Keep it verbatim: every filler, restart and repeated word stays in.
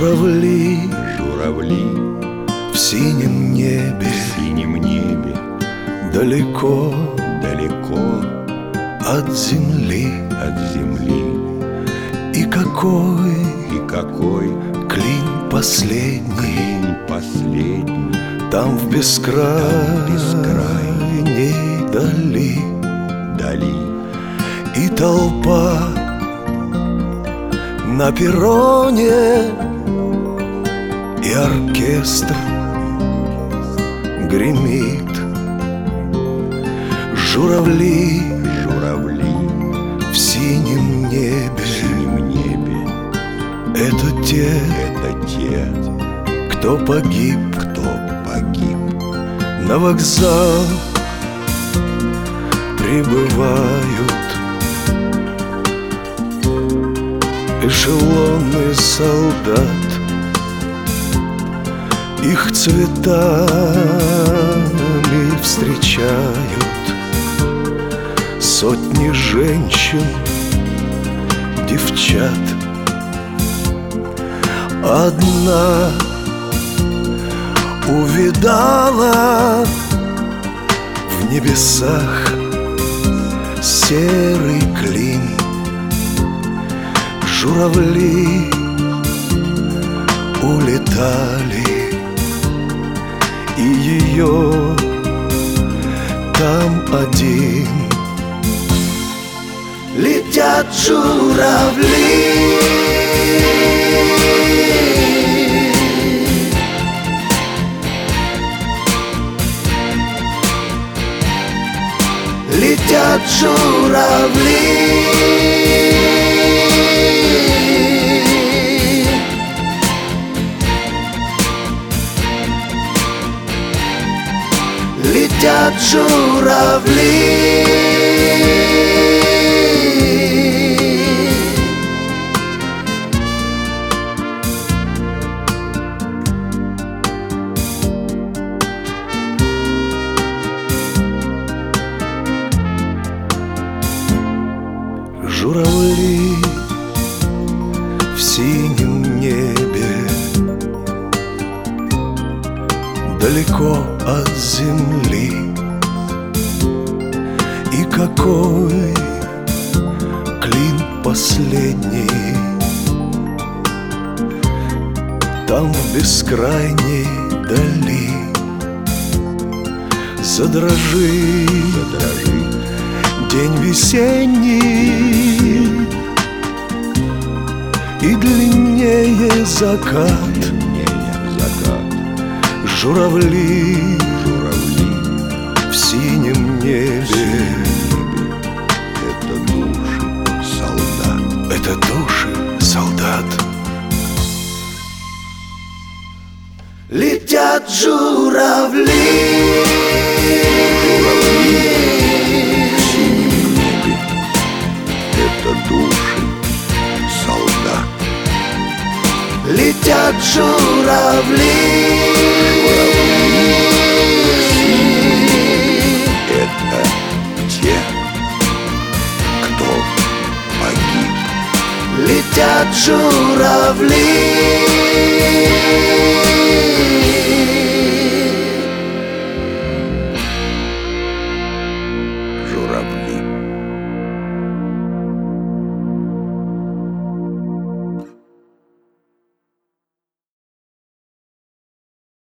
Журавли, журавли в синем небе, в синем небе, далеко, далеко от земли. от земли. И какой И какой клин последний клин последний там в бескрайней бескрайней дали. дали. И толпа на перроне, и оркестр гремит. Журавли, Журавли в синем небе, в синем небе — это те, это те, кто погиб. кто погиб. На вокзал прибывают эшелоны солдат. Их цветами встречают сотни женщин, девчат. Одна увидала в небесах серый клин. Журавли улетали, и ее там один. Летят журавли, летят журавли, летят журавли. Журавли в синем небе, далеко от земли. И какой клин последний там в бескрайней дали. Задрожи, Задрожи день весенний, и длиннее закат. длиннее закат. Журавли, Журавли в синем небе, это души солдат. это души солдат. Летят журавли, В синем небе это души солдат. летят журавли, Это те, кто погиб. летят журавли.